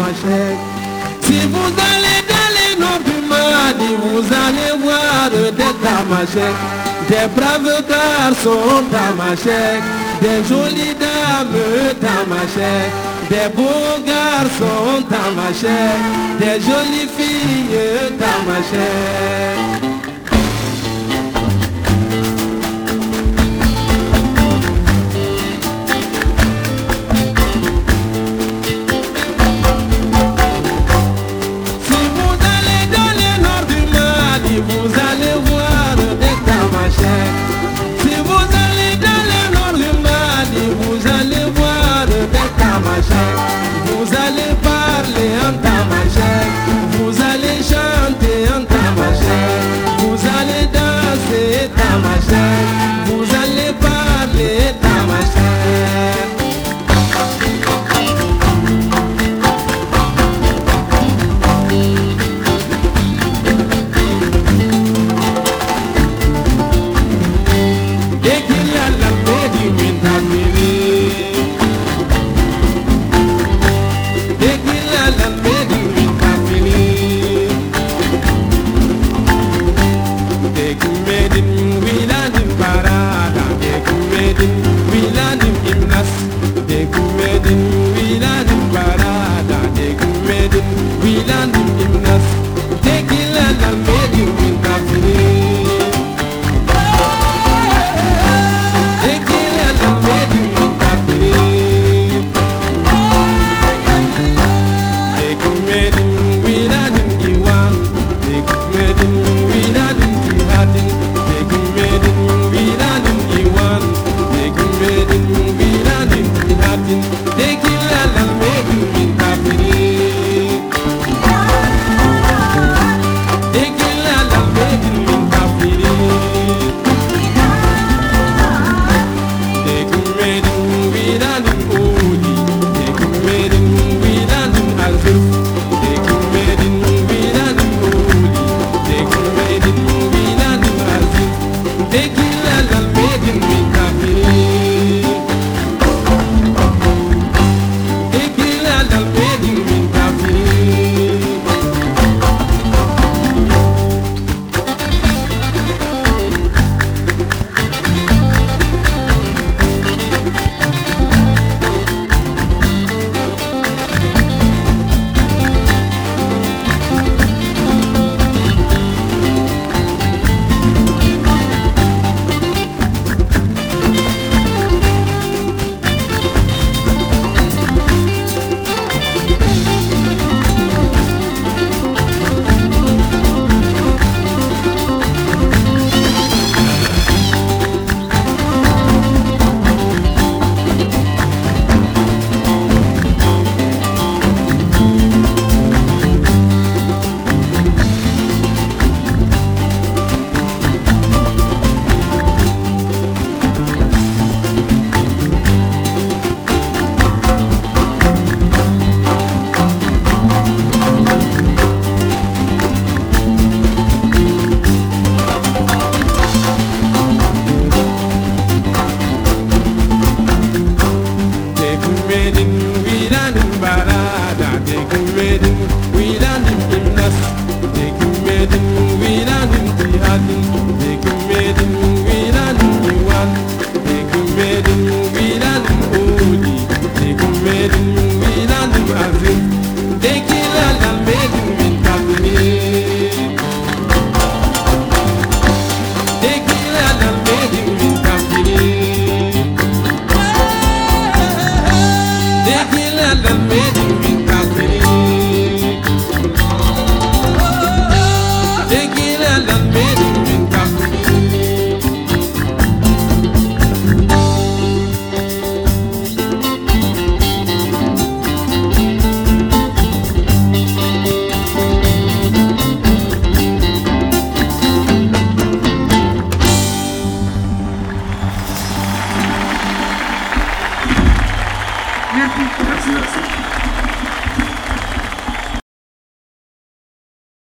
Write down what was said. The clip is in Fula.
Tamashek. Si vous allez dans les noms du Mali, vous allez voir des Tamashek, des braves garçons Tamashek, des jolies dames Tamashek, des beaux garçons Tamashek, des jolies filles Tamashek. Vous allez voir des Tamashek. Si vous allez dans le nord du Mali, vous allez voir des Tamashek. Vous allez parler en Tamashek, vous allez chanter en Tamashek, vous allez danser Tamashek, vous allez parler Tamashek. Merci.